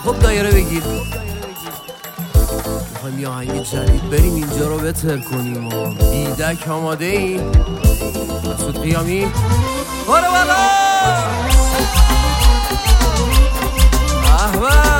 خب دایره بگیر. میخوایم یه آهنگ جدید بریم اینجا رو بتر کنیم و بیدک آماده ای؟ مسعود قیامی بارو بالا احوال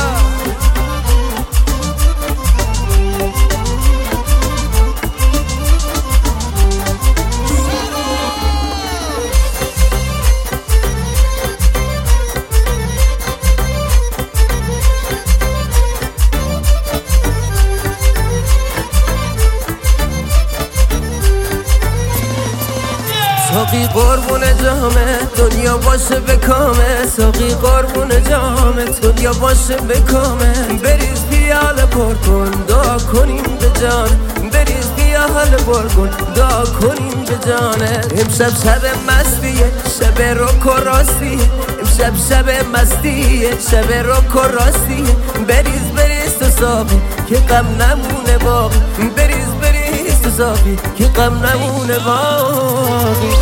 ساقی قربون جامه دنیا باشه به کامه، ساقی قربون جامه دنیا باشه به کامه. بریز پیاله پر کن دعا کنیم به جان، بریز پیاله پر کن دعا کنیم به جانه. امشب شب مستیه شب رک و راستیه، امشب شب مستیه شب رک و راستیه. بریز بریز تو ساقی که غم نمونه باقی، بریز بریز تو ساقی که غم نمونه باقی.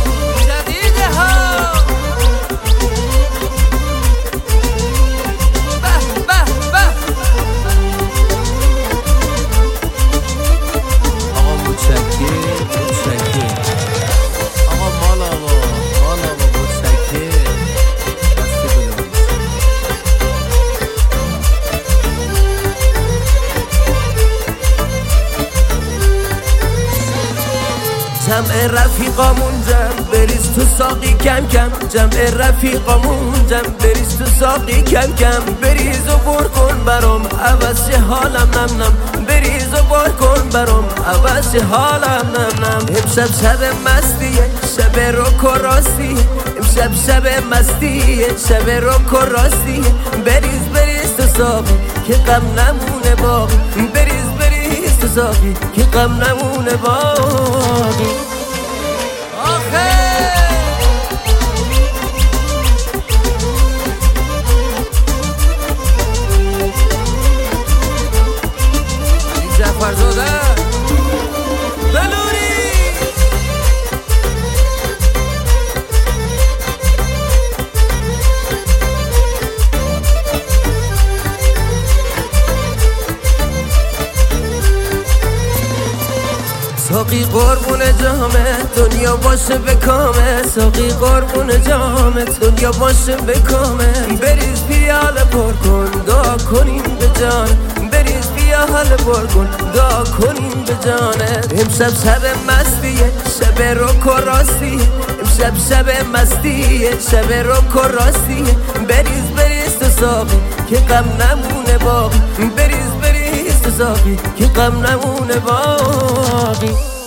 جمع رفیقامون جمع بریز تو ساقی کم کم، جمع رفیقامون جمع بریز تو ساقی کم کم. بریز و بر کن برام عوض حالم نم نم، بریز و بر کن برام عوض حالم نم نم. امشب شب مستیه شب رک و راستیه، امشب شب مستیه شب رک و راستیه. بریز بریز تو ساقی که غم نمونه باقی، بریز بریز تو ساقی که غم نمونه باقی. فرزاده بلوری ساقی قربون جامه دنیا باشه به کامه، ساقی قربون جامه دنیا باشه به کامه. بریز پیاله پر کن دعا کنیم به جان، بریز پیاله پر کن دعا کنیم به جانه. امشب شب مستیه شب رک و راستیه، امشب شب مستیه شب رک و راستیه. بریز بریز تو ساقی که غم نمونه باقی، بریز بریز تو ساقی که غم نمونه باقی.